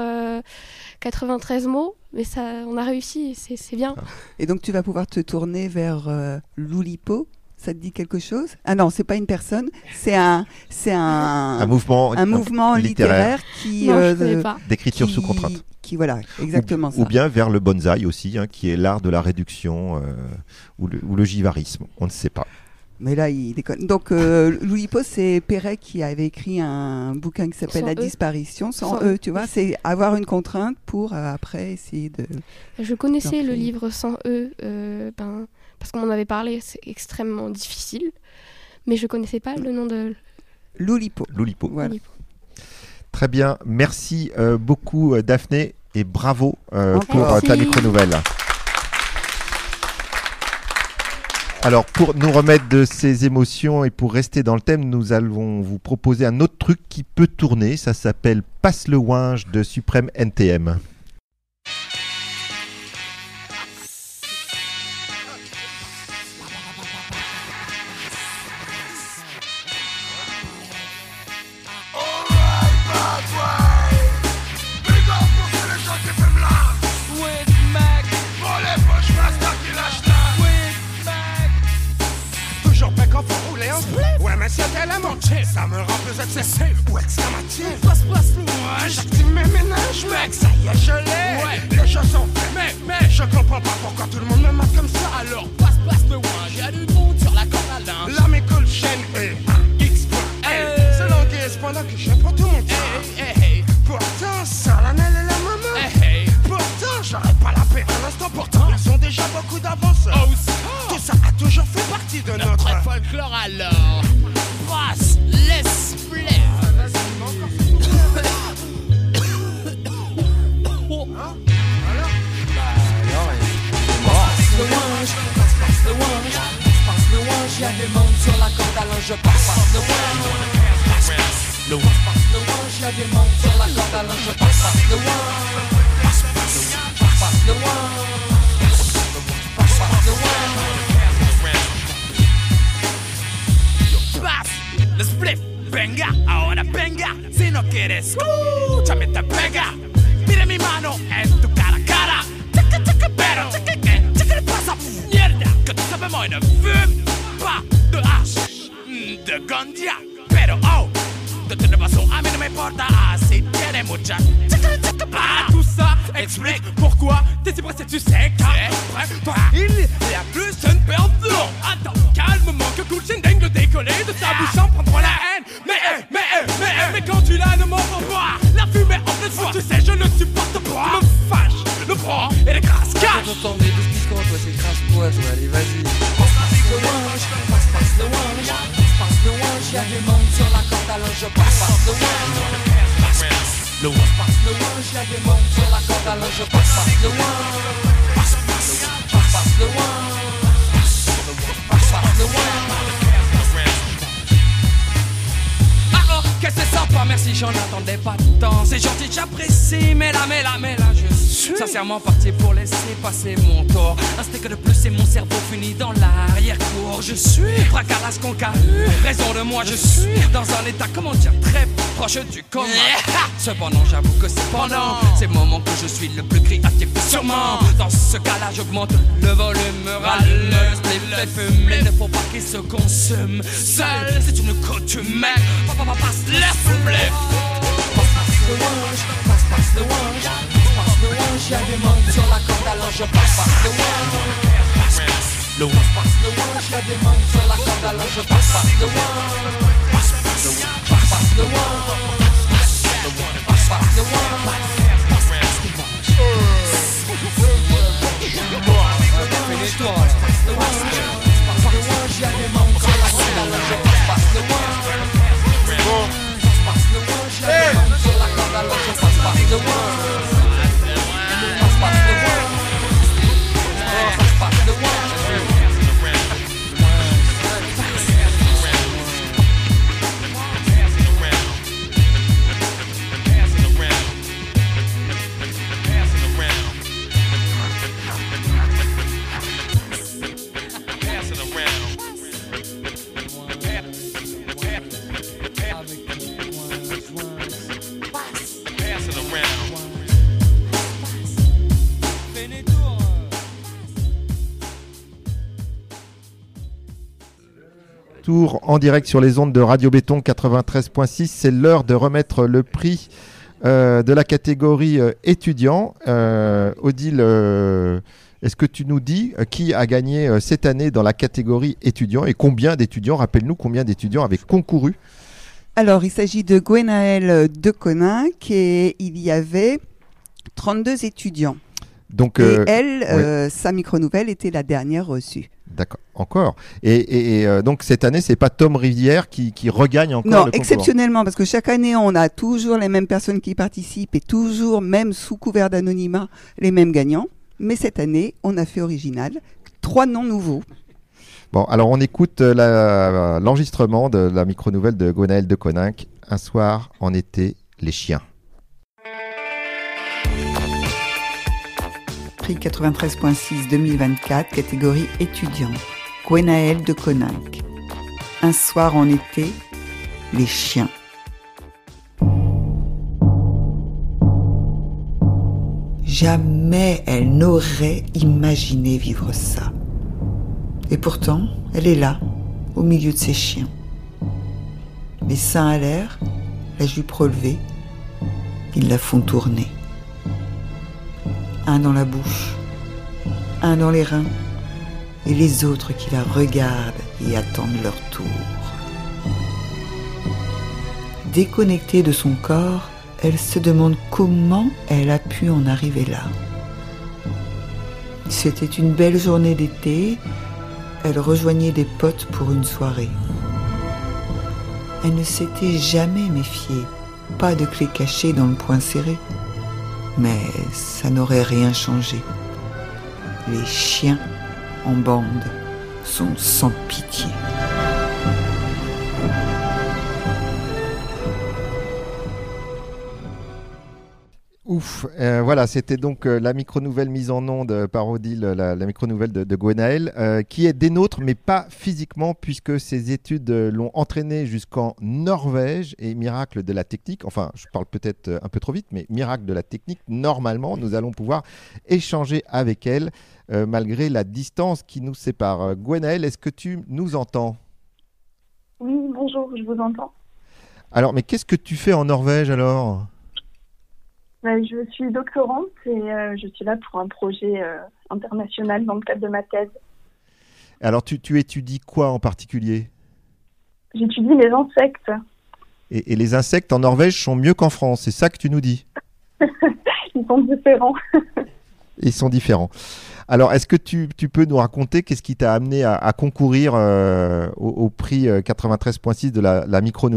93 mots. Mais ça, on a réussi, c'est bien. Et donc tu vas pouvoir te tourner vers l'Oulipo. Ça te dit quelque chose? Ah non, c'est pas une personne, c'est un mouvement littéraire qui d'écriture sous contrainte. Voilà, exactement ça. Ou bien vers le bonsaï aussi, qui est l'art de la réduction ou le jivarisme, on ne sait pas. Mais là, il déconne. Donc, l'Oulipo, c'est Perret qui avait écrit un bouquin qui s'appelle La disparition, sans E, tu vois. C'est avoir une contrainte pour après essayer de... Je connaissais le livre sans E, parce qu'on m'en avait parlé, c'est extrêmement difficile, mais je ne connaissais pas le nom de... L'Oulipo. Voilà. L'Oulipo. Très bien, merci beaucoup Daphné et bravo pour ta micro-nouvelle. Alors, pour nous remettre de ces émotions et pour rester dans le thème, nous allons vous proposer un autre truc qui peut tourner. Ça s'appelle Passe le Winge de Suprême NTM. Ça me rend plus excessif ou exclamatif. Passe le Winge. J'active mes ménages, mec. Ça y est, je l'ai. Ouais. Les choses sont faites. Mais je comprends pas pourquoi tout le monde me mate comme ça. Alors passe le Winge. Y'a du monde sur la corde à linge. Là, mes cool chaîne est X.L. C'est l'anguille pendant que je prends tout mon temps. Pourtant, Salanel et la maman. Pourtant, j'aurais pas la paix un instant. Pourtant, ils ont déjà beaucoup d'avance. Tout ça a toujours fait partie de notre folklore alors. Passe, laisse plaire. Passe le Winge, y'a des mondes sur la corde à linge. Passe le Winge, y'a des mondes sur la corde à linge. Passe le Winge, passe le le split, venga, ahora venga. Si no quieres, escúchame, te pega. Mira mi mano en tu cara a cara. Pero, ¿qué le pasa? Mierda, que tú sabes, moi ne fume pas de hash, de ganja. Pero, de toute façon, a mí no me importa. Si tiene mucha. Tout ça explique pourquoi t'es si pressé, tu sais qu'après toi, il y a plus une perte d'eau. Attends, calmement, que Cool Chain dingue de décoller de sa bouche en prendre la haine. Mais quand tu l'as, ne m'en veux pas. La fumée en pleine foi, tu sais, je ne supporte pas. Tu me fâches, le prends et les grasses cash. J'entends des douces piquantes, toi c'est crasse-toi, allez, vas-y. Passe le Winge, y'a des mondes sur la corde à linge. Passe le Winge. Le Winge, y'a des mondes sur la corde à linge. Passe le Winge. Passe le que c'est sympa, merci, j'en attendais pas tant. C'est gentil, j'apprécie, mais là, je suis sincèrement parti pour laisser passer mon tour. Un steak de plus et mon cerveau finit dans l'arrière-cour. Je suis Bracaras Conca, raison de moi, je suis dans un état, comment dire, très proche du coma. Cependant, j'avoue que c'est pendant ces moments que je suis le plus créatif. Sûrement, dans ce cas-là, j'augmente le volume, râle, les fait fumer, ne faut pas qu'il se consume. Seul, c'est une coutume, passe, laisse plaire. Passe le Winge, passe le Winge, y'a des mondes sur la corde à linge. Passe le Winge, le Winge, y'a des mondes sur la corde à linge. Passe le Winge, passe le Tour en direct sur les ondes de Radio Béton 93.6. C'est l'heure de remettre le prix de la catégorie étudiant. Odile, est-ce que tu nous dis qui a gagné cette année dans la catégorie étudiant et combien d'étudiants, rappelle-nous combien d'étudiants avaient concouru? Alors, il s'agit de Gwenaëlle Deconinck et il y avait 32 étudiants. Donc, et elle, sa micro-nouvelle était la dernière reçue. D'accord, encore. Et donc cette année, c'est pas Tom Rivière qui regagne encore le concours. Non, exceptionnellement, parce que chaque année, on a toujours les mêmes personnes qui participent et toujours, même sous couvert d'anonymat, les mêmes gagnants. Mais cette année, on a fait original. 3 noms nouveaux. Bon, alors on écoute l'enregistrement de la micro-nouvelle de Gwenaëlle de Coninck, Un soir en été, les chiens. Prix 93.6 2024, catégorie étudiant. Gwenaëlle de Coninck. Un soir en été, les chiens. Jamais elle n'aurait imaginé vivre ça. Et pourtant, elle est là, au milieu de ses chiens. Les seins à l'air, la jupe relevée, ils la font tourner. Un dans la bouche, un dans les reins, et les autres qui la regardent et attendent leur tour. Déconnectée de son corps, elle se demande comment elle a pu en arriver là. C'était une belle journée d'été, elle rejoignait des potes pour une soirée. Elle ne s'était jamais méfiée, pas de clé cachée dans le poing serré. Mais ça n'aurait rien changé. Les chiens en bande sont sans pitié. Ouf, voilà, c'était donc la micro-nouvelle mise en onde par Odile, la micro-nouvelle de Gwenaëlle, qui est des nôtres, mais pas physiquement, puisque ses études l'ont entraînée jusqu'en Norvège, et miracle de la technique, enfin, je parle peut-être un peu trop vite, mais miracle de la technique, normalement, nous allons pouvoir échanger avec elle, malgré la distance qui nous sépare. Gwenaëlle, est-ce que tu nous entends ? Oui, bonjour, je vous entends. Alors, mais qu'est-ce que tu fais en Norvège alors ? Je suis doctorante et je suis là pour un projet international dans le cadre de ma thèse. Alors, tu étudies quoi en particulier ? J'étudie les insectes. Et les insectes en Norvège sont mieux qu'en France, c'est ça que tu nous dis ? Ils sont différents. Ils sont différents. Alors, est-ce que tu peux nous raconter qu'est-ce qui t'a amené à concourir au prix 93.6 de la micro-nouvelle ?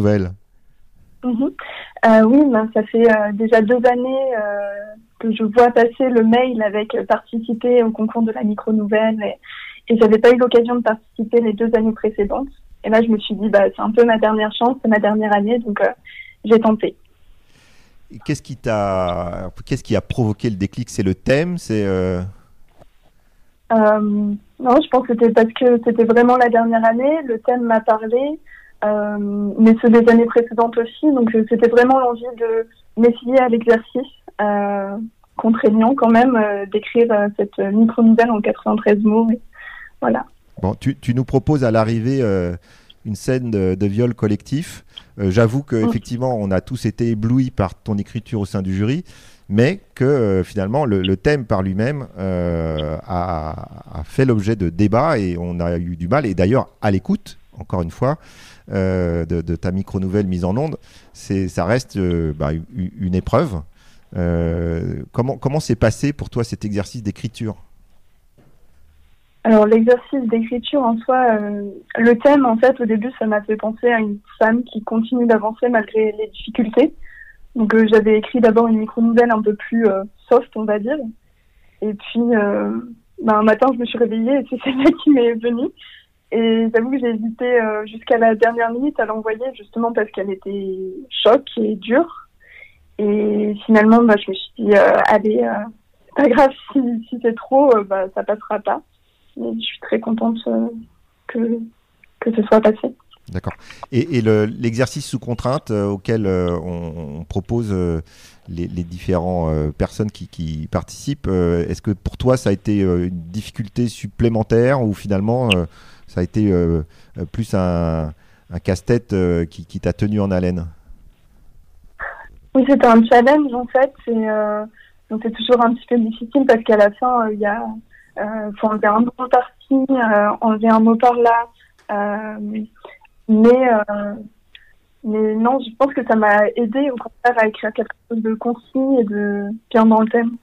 Oui, ça fait déjà 2 années que je vois passer le mail avec participer au concours de la micro-nouvelle et j'avais pas eu l'occasion de participer les 2 années précédentes. Et là, je me suis dit, c'est un peu ma dernière chance, c'est ma dernière année, donc j'ai tenté. Qu'est-ce qui a provoqué le déclic ? C'est le thème ? Non, je pense que c'était parce que c'était vraiment la dernière année, le thème m'a parlé. Mais ceux des années précédentes aussi, donc c'était vraiment l'envie de m'essayer à l'exercice contraignant quand même d'écrire cette micro-nouvelle en 93 mots. Et voilà. Bon, tu nous proposes à l'arrivée une scène de viol collectif. J'avoue qu'effectivement, on a tous été éblouis par ton écriture au sein du jury, mais que finalement, le thème par lui-même a fait l'objet de débats et on a eu du mal. Et d'ailleurs, à l'écoute, encore une fois, de ta micro-nouvelle mise en onde, ça reste une épreuve. Comment s'est passé pour toi cet exercice d'écriture ? Alors l'exercice d'écriture en soi, le thème en fait au début ça m'a fait penser à une femme qui continue d'avancer malgré les difficultés. Donc j'avais écrit d'abord une micro-nouvelle un peu plus soft on va dire. Et puis un matin je me suis réveillée et c'est celle-là qui m'est venue. Et j'avoue que j'ai hésité jusqu'à la dernière minute à l'envoyer justement parce qu'elle était choc et dure. Et finalement, je me suis dit, allez, c'est pas grave si c'est trop, ça passera pas. Et je suis très contente que ce soit passé. D'accord. Et l'exercice sous contrainte auquel on propose les différentes personnes qui participent, est-ce que pour toi ça a été une difficulté supplémentaire ou finalement ça a été plus un casse-tête qui t'a tenu en haleine ? Oui, c'était un challenge en fait. Donc c'est toujours un petit peu difficile parce qu'à la fin, il faut enlever un mot par-ci, enlever un mot par-là. Mais non, je pense que ça m'a aidé au contraire à écrire quelque chose de concis et de bien dans le thème.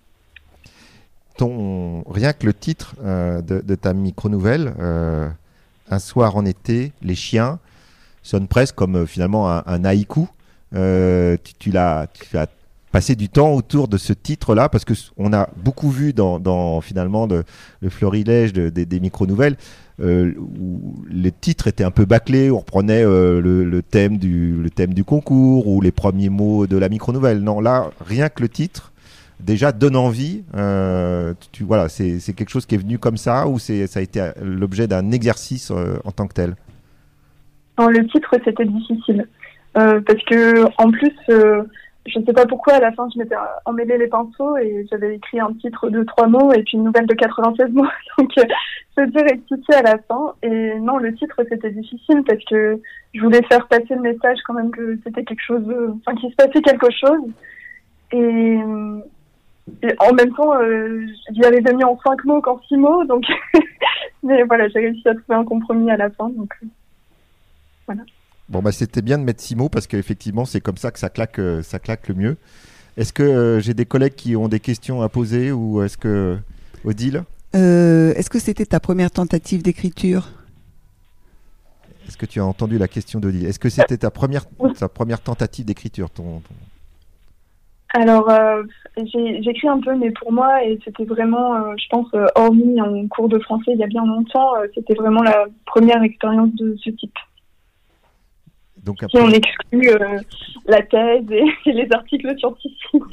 Rien que le titre de ta micro-nouvelle, Un soir en été, les chiens, sonne presque comme finalement un haïku. Tu l'as passer du temps autour de ce titre-là, parce que on a beaucoup vu dans finalement le florilège des micro-nouvelles où les titres étaient un peu bâclés, on reprenait le thème du concours ou les premiers mots de la micro-nouvelle. Non, là, rien que le titre déjà donne envie. Voilà, c'est quelque chose qui est venu comme ça, ou ça a été l'objet d'un exercice en tant que tel? Non, le titre, c'était difficile. Parce que, en plus, je ne sais pas pourquoi, à la fin, je m'étais emmêlé les pinceaux et j'avais écrit un titre de 3 mots et puis une nouvelle de 96 mots. Donc, je dû rectifier à la fin. Et non, le titre, c'était difficile parce que je voulais faire passer le message quand même que c'était quelque chose, qu'il se passait quelque chose. Et en même temps, j'y avais mis en 5 mots qu'en 6 mots. Donc, mais voilà, j'ai réussi à trouver un compromis à la fin. Donc, voilà. Bon, c'était bien de mettre 6 mots parce qu'effectivement, c'est comme ça que ça claque le mieux. Est-ce que j'ai des collègues qui ont des questions à poser, ou est-ce que Odile, est-ce que c'était ta première tentative d'écriture? Est-ce que tu as entendu la question d'Odile? Est-ce que c'était ta première tentative d'écriture Alors, j'écris un peu, mais pour moi, et c'était vraiment, je pense, hormis en cours de français il y a bien longtemps, c'était vraiment la première expérience de ce type. Donc, si on exclut la thèse et les articles scientifiques.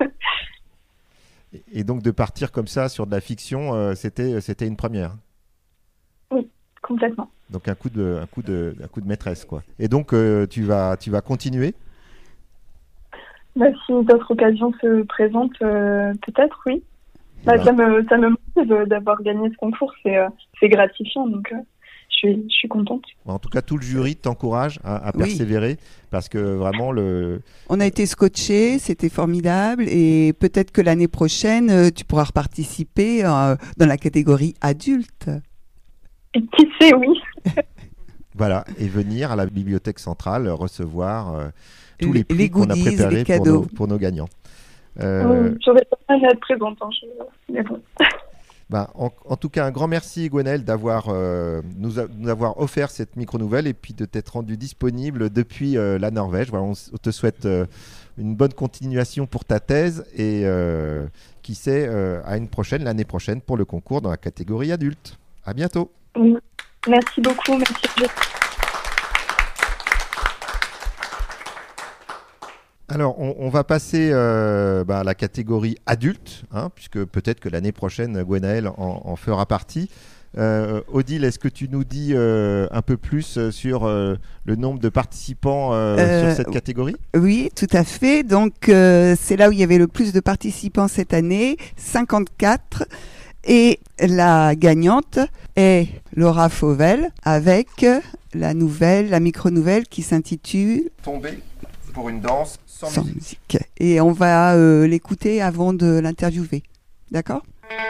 Et donc de partir comme ça sur de la fiction, c'était une première. Oui, complètement. Donc un coup de maîtresse, quoi. Et donc tu vas continuer? Si d'autres occasions se présentent, peut-être, oui. Ça me motive d'avoir gagné ce concours, c'est gratifiant, donc je suis contente. En tout cas, tout le jury t'encourage à persévérer, parce que vraiment on a été scotchés, c'était formidable, et peut-être que l'année prochaine, tu pourras participer dans la catégorie adulte. Et qui sait, oui. Voilà, et venir à la Bibliothèque Centrale recevoir tous les prix qu'on a goodies, préparés pour nos gagnants. J'aurais pas à être présente, mais bon. En tout cas, un grand merci, Gwenaëlle, nous avoir offert cette micro-nouvelle et puis de t'être rendue disponible depuis la Norvège. Voilà, on te souhaite une bonne continuation pour ta thèse et qui sait, à l'année prochaine pour le concours dans la catégorie adulte. À bientôt. Merci beaucoup. Merci. Alors, on va passer à la catégorie adulte, puisque peut-être que l'année prochaine, Gwenaëlle en fera partie. Odile, est-ce que tu nous dis un peu plus sur le nombre de participants sur cette catégorie? Oui, tout à fait. Donc, c'est là où il y avait le plus de participants cette année, 54. Et la gagnante est Laura Fauvel avec la micro-nouvelle qui s'intitule Tomber pour une danse sans musique. Et on va l'écouter avant de l'interviewer. D'accord?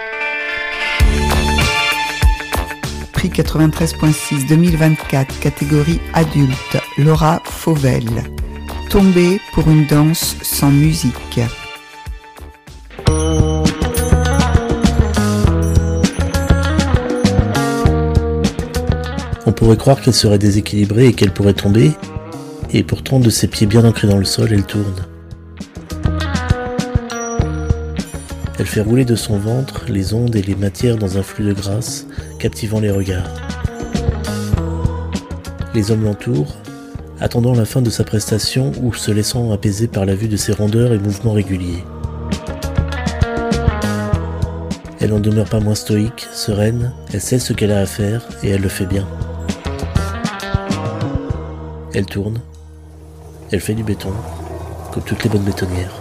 Prix 93.6 2024, catégorie adulte, Laura Fauvel. Tomber pour une danse sans musique. On pourrait croire qu'elle serait déséquilibrée et qu'elle pourrait tomber, et pourtant de ses pieds bien ancrés dans le sol, elle tourne. Elle fait rouler de son ventre les ondes et les matières dans un flux de grâce, captivant les regards. Les hommes l'entourent, attendant la fin de sa prestation ou se laissant apaiser par la vue de ses rondeurs et mouvements réguliers. Elle n'en demeure pas moins stoïque, sereine, elle sait ce qu'elle a à faire et elle le fait bien. Elle tourne, elle fait du béton, comme toutes les bonnes bétonnières.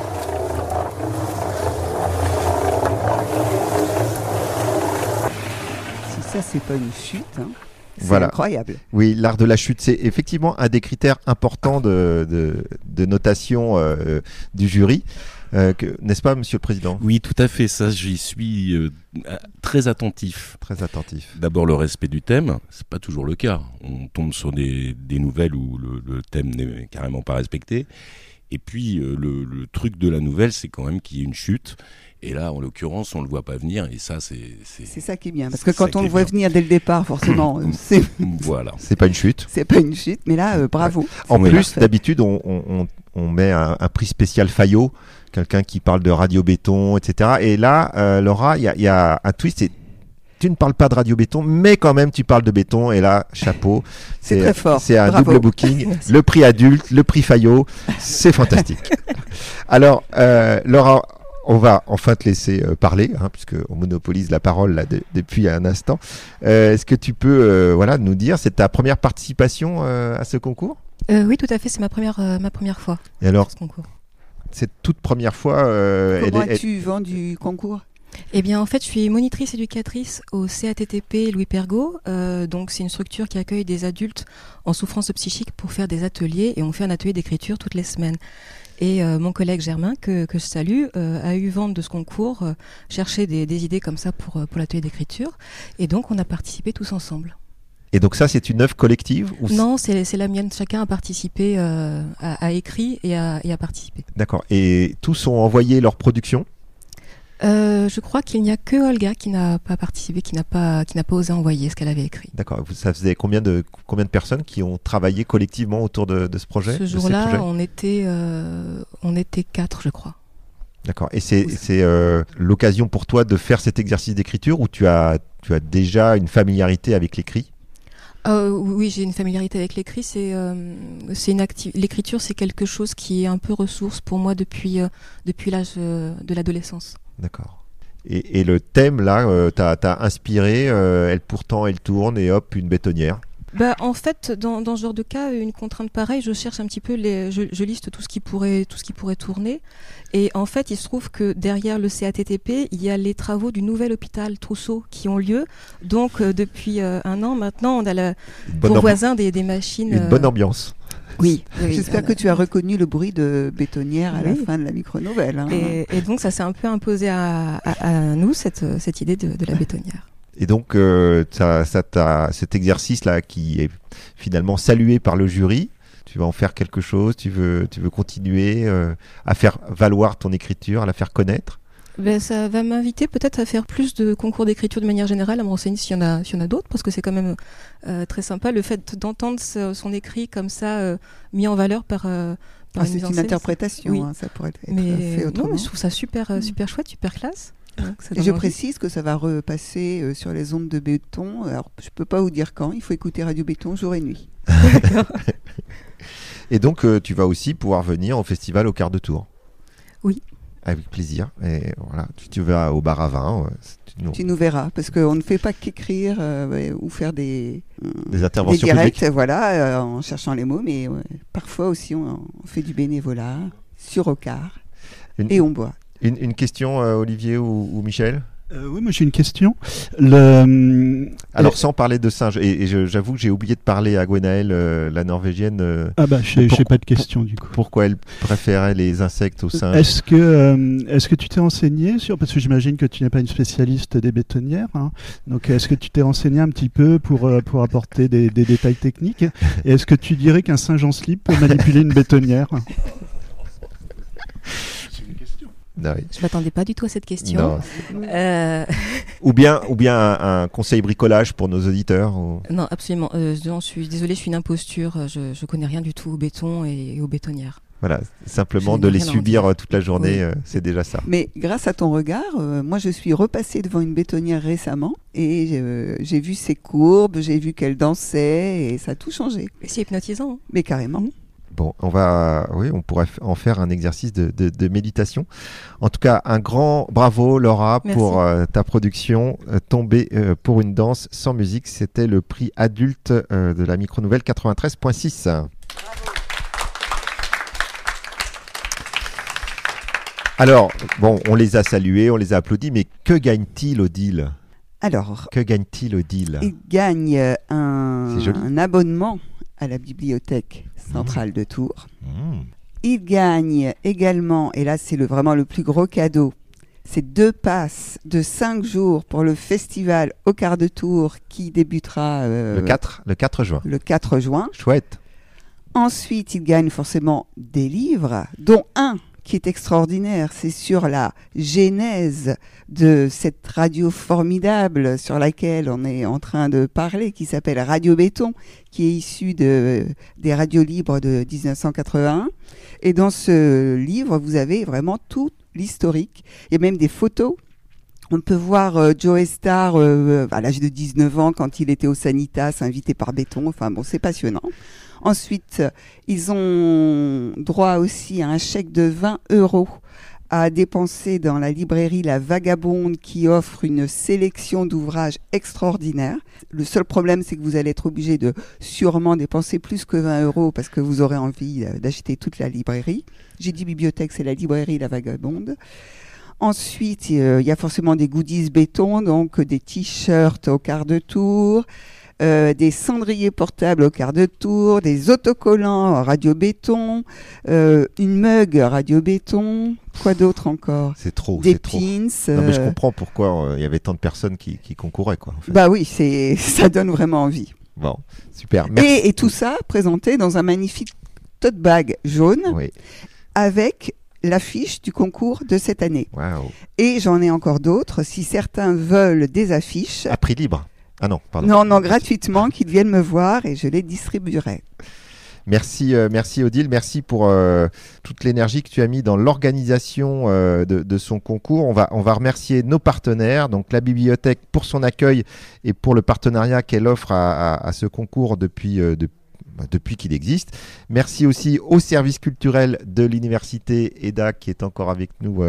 Si ça, c'est pas une chute, c'est incroyable. Oui, l'art de la chute, c'est effectivement un des critères importants de notation du jury. N'est-ce pas, Monsieur le Président? Oui, tout à fait. Ça, j'y suis très attentif. Très attentif. D'abord, le respect du thème. C'est pas toujours le cas. On tombe sur des nouvelles où le thème n'est carrément pas respecté. Et puis, le truc de la nouvelle, c'est quand même qu'il y ait une chute. Et là, en l'occurrence, on le voit pas venir. Et ça, c'est ça qui est bien. Parce que quand on le voit venir dès le départ, forcément, voilà. C'est pas une chute. C'est pas une chute, mais là, bravo. En plus, d'habitude, on on met un prix spécial Fayot, quelqu'un qui parle de Radio Béton, etc. Et là, Laura, il y a un twist, tu ne parles pas de Radio Béton, mais quand même tu parles de béton, et là, chapeau. C'est très fort. C'est un Bravo. double booking. Le prix adulte, le prix Fayot, c'est fantastique. Alors, Laura, on va enfin te laisser parler, puisqu'on monopolise la parole là, depuis un instant. Est-ce que tu peux nous dire, c'est ta première participation à ce concours ? Oui, tout à fait, c'est ma première fois. Et alors, ce concours. Cette toute première fois... Comment as-tu vendu du concours ? Eh bien, en fait, je suis monitrice éducatrice au CATTP Louis Pergaud. Donc, c'est une structure qui accueille des adultes en souffrance psychique pour faire des ateliers. Et on fait un atelier d'écriture toutes les semaines. Et mon collègue Germain, que je salue, a eu vent de ce concours, cherché des idées comme ça pour l'atelier d'écriture. Et donc, on a participé tous ensemble. Et donc ça, c'est une œuvre collective ou Non, c'est la mienne. Chacun a participé, a écrit et a participé. D'accord. Et tous ont envoyé leur production ? Je crois qu'il n'y a que Olga qui n'a pas participé, qui n'a pas osé envoyer ce qu'elle avait écrit. D'accord. Ça faisait combien de personnes qui ont travaillé collectivement autour de ce projet ? Ce jour-là, on était 4, je crois. D'accord. Et c'est l'occasion pour toi de faire cet exercice d'écriture, où tu as déjà une familiarité avec l'écrit ? Oui, j'ai une familiarité avec l'écrit. L'écriture, c'est quelque chose qui est un peu ressource pour moi depuis l'âge de l'adolescence. D'accord. Et le thème, là, t'as inspiré, elle tourne, et hop, une bétonnière. En fait, dans ce genre de cas, une contrainte pareille, je cherche un petit peu, je liste tout ce qui pourrait tourner. Et en fait, il se trouve que derrière le CATTP, il y a les travaux du nouvel hôpital Trousseau qui ont lieu. Donc, depuis un an maintenant, on a pour voisin des machines. Une bonne ambiance. Oui. J'espère que tu as reconnu le bruit de bétonnière à la fin de la micro-nouvelle. Et donc, ça s'est un peu imposé à nous, cette idée de la bétonnière. Et donc, cet exercice-là qui est finalement salué par le jury, tu vas en faire quelque chose, tu veux continuer à faire valoir ton écriture, à la faire connaître ? Ça va m'inviter peut-être à faire plus de concours d'écriture de manière générale, à me renseigner s'il y en a d'autres, parce que c'est quand même très sympa le fait d'entendre son écrit comme ça mis en valeur par une mise en scène. C'est une interprétation, oui. Ça pourrait être fait autrement. Non, mais je trouve ça super chouette, super classe. Et je précise que ça va repasser sur les ondes de Béton. Alors, je peux pas vous dire quand, il faut écouter Radio Béton jour et nuit. Et donc, tu vas aussi pouvoir venir au festival au quart de tour. Oui. Avec plaisir. Et voilà, tu vas au bar à vin. Tu nous verras, parce qu'on ne fait pas qu'écrire ou faire des interventions directs, publiques. Voilà, en cherchant les mots, mais parfois aussi on fait du bénévolat sur Ocard et on boit. Une question, Olivier ou Michel ? Oui, moi j'ai une question. Alors sans parler de singes, et j'avoue que j'ai oublié de parler à Gwenaëlle, la norvégienne. Je n'ai pas de question du coup. Pourquoi elle préférait les insectes aux singes ? Est-ce que tu t'es renseigné parce que j'imagine que tu n'es pas une spécialiste des bétonnières, donc est-ce que tu t'es renseigné un petit peu pour apporter des détails techniques ? Et est-ce que tu dirais qu'un singe en slip peut manipuler une bétonnière ? Ah oui. Je m'attendais pas du tout à cette question. Ou bien un conseil bricolage pour nos auditeurs. Non, absolument. Je suis désolée, je suis une imposture. Je connais rien du tout au béton et aux bétonnières. Voilà, simplement de les subir toute la journée, oui. C'est déjà ça. Mais grâce à ton regard, moi je suis repassée devant une bétonnière récemment et j'ai vu ses courbes, j'ai vu qu'elle dansait et ça a tout changé. C'est hypnotisant. Hein. Mais carrément. Bon, on pourrait en faire un exercice de méditation. En tout cas, un grand bravo, Laura, merci. Pour ta production Tomber pour une danse sans musique. C'était le prix adulte de la micro-nouvelle 93.6. Bravo. Alors, bon, on les a salués, on les a applaudis, mais que gagne-t-il, Odile ? Alors, que gagne-t-il, Odile ? Il gagne un abonnement à la bibliothèque centrale de Tours. Il gagne également, et là c'est vraiment le plus gros cadeau, c'est 2 passes de 5 jours pour le festival au quart de Tours qui débutera le 4 juin. Le 4 juin. Chouette. Ensuite, il gagne forcément des livres, dont un qui est extraordinaire. C'est sur la genèse de cette radio formidable sur laquelle on est en train de parler, qui s'appelle Radio Béton, qui est issue des radios libres de 1981. Et dans ce livre, vous avez vraiment tout l'historique. Il y a même des photos. On peut voir Joe Star à l'âge de 19 ans quand il était au Sanitas, invité par Béton. Enfin bon, c'est passionnant. Ensuite, ils ont droit aussi à un chèque de 20 € à dépenser dans la librairie La Vagabonde qui offre une sélection d'ouvrages extraordinaires. Le seul problème, c'est que vous allez être obligé de sûrement dépenser plus que 20 € parce que vous aurez envie d'acheter toute la librairie. J'ai dit bibliothèque, c'est la librairie La Vagabonde. Ensuite, il y a forcément des goodies Béton, donc des t-shirts au quart de tour, des cendriers portables au quart de tour, des autocollants Radio Béton, une mug Radio Béton, quoi d'autre encore ? C'est trop, des c'est trop. pins. Non, mais je comprends pourquoi il y avait tant de personnes qui concouraient, quoi. En fait. Bah oui, ça donne vraiment envie. Bon, super. Merci. Et tout ça présenté dans un magnifique tote bag jaune avec l'affiche du concours de cette année. Wow. Et j'en ai encore d'autres. Si certains veulent des affiches... À prix libre ? Ah non, pardon. Non, gratuitement, qu'ils viennent me voir et je les distribuerai. Merci Odile, merci pour toute l'énergie que tu as mis dans l'organisation de son concours. On va remercier nos partenaires, donc la bibliothèque pour son accueil et pour le partenariat qu'elle offre à ce concours depuis qu'il existe. Merci aussi au service culturel de l'université EDA qui est encore avec nous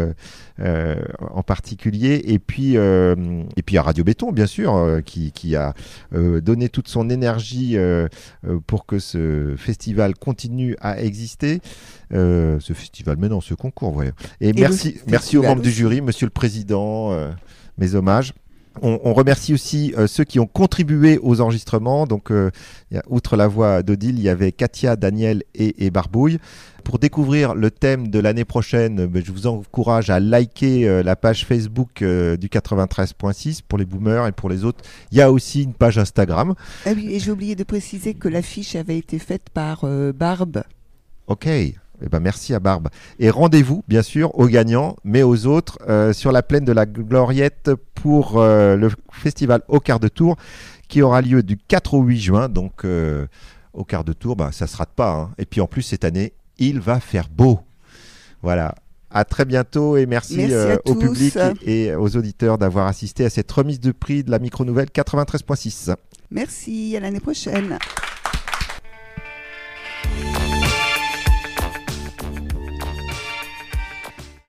en particulier, et puis à Radio Béton bien sûr qui a donné toute son énergie pour que ce festival continue à exister. Ce festival, mais non, ce concours, voyons. Et merci aux membres du jury, monsieur le président, mes hommages. On remercie aussi ceux qui ont contribué aux enregistrements. Donc, outre la voix d'Odile, il y avait Katia, Daniel et Barbouille. Pour découvrir le thème de l'année prochaine, je vous encourage à liker la page Facebook du 93.6 pour les boomers, et pour les autres, il y a aussi une page Instagram. Ah oui, et j'ai oublié de préciser que l'affiche avait été faite par Barbe. Ok. Eh ben, merci à Barbe. Et rendez-vous, bien sûr, aux gagnants, mais aux autres, sur la plaine de la Gloriette pour le festival Au Quart de Tour, qui aura lieu du 4 au 8 juin. Donc, au Quart de Tour, ça ne se rate pas. Hein. Et puis, en plus, cette année, il va faire beau. Voilà. À très bientôt et merci au public et aux auditeurs d'avoir assisté à cette remise de prix de la Micro-Nouvelle 93.6. Merci, à l'année prochaine.